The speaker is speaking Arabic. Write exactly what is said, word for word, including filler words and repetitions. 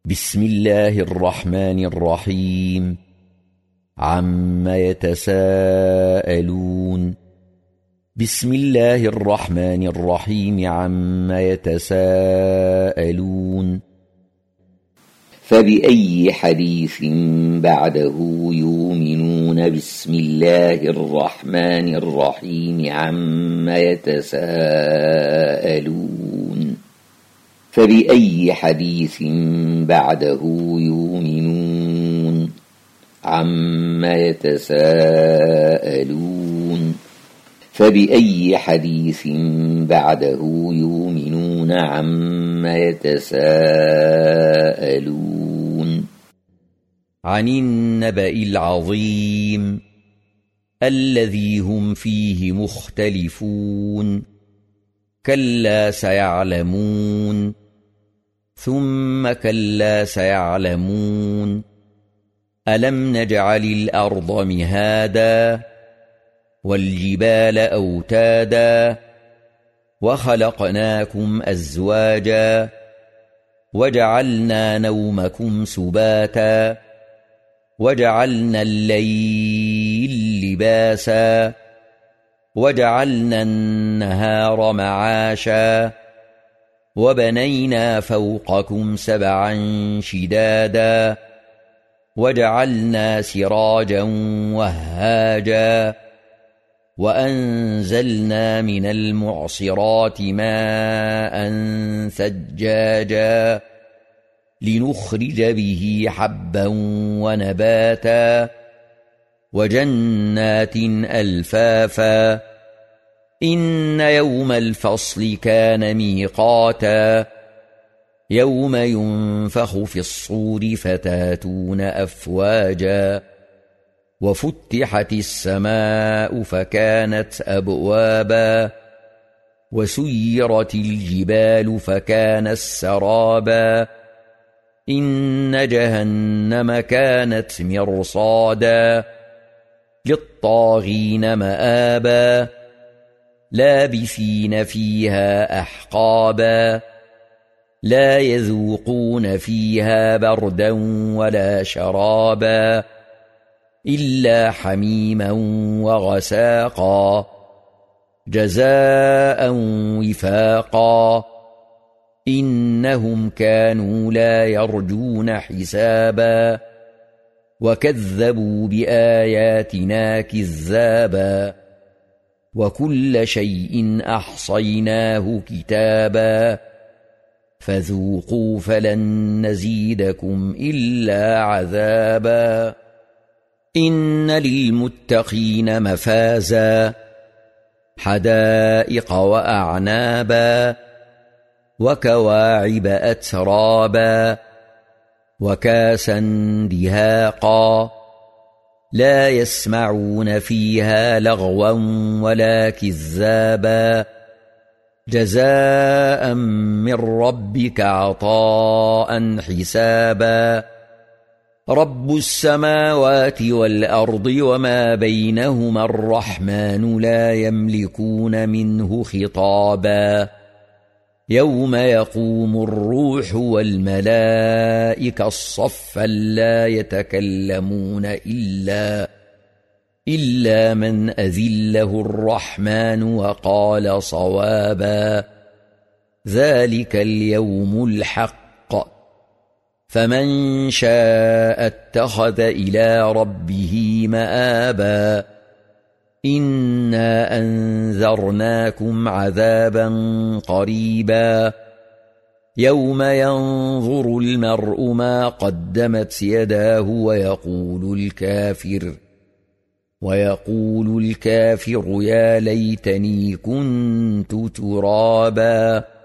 بسم الله الرحمن الرحيم. عما يتساءلون. بسم الله الرحمن الرحيم. عما يتساءلون. فبأي حديث بعده يؤمنون. بسم الله الرحمن الرحيم. عما يتساءلون. فبأي حديث بعده يؤمنون. عما يتساءلون. فبأي حديث بعده يؤمنون. عما يتساءلون. عن النبأ العظيم الذي هم فيه مختلفون. كلا سيعلمون ثم كلا سيعلمون. ألم نجعل الأرض مهادا والجبال أوتادا وخلقناكم أزواجا وجعلنا نومكم سباتا وجعلنا الليل لباسا وجعلنا النهار معاشا وبنينا فوقكم سبعا شدادا وجعلنا سراجا وهاجا وأنزلنا من المعصرات ماء ثجاجا لنخرج به حبا ونباتا وجنات ألفافا. إن يوم الفصل كان ميقاتا. يوم ينفخ في الصور فتاتون أفواجا وفتحت السماء فكانت أبوابا وسيرت الجبال فكانت سرابا. إن جهنم كانت مرصادا للطاغين مآبا لابثين فيها أحقابا لا يذوقون فيها بردا ولا شرابا إلا حميما وغساقا جزاء وفاقا. إنهم كانوا لا يرجون حسابا وكذبوا بآياتنا كذابا وكل شيء أحصيناه كتابا فذوقوا فلن نزيدكم إلا عذابا. إن للمتقين مفازا حدائق وأعنابا وكواعب أترابا وكاسا دهاقا لا يسمعون فيها لغوا ولا كذابا جزاء من ربك عطاء حسابا. رب السماوات والأرض وما بينهما الرحمن لا يملكون منه خطابا. يوم يقوم الروح والملائكة صفا لا يتكلمون إلا إلا من أذن له الرحمن وقال صوابا. ذلك اليوم الحق فمن شاء اتخذ إلى ربه مآبا. إنا أنذرناكم عذابا قريبا يوم ينظر المرء ما قدمت يداه ويقول الكافر ويقول الكافر يا ليتني كنت ترابا.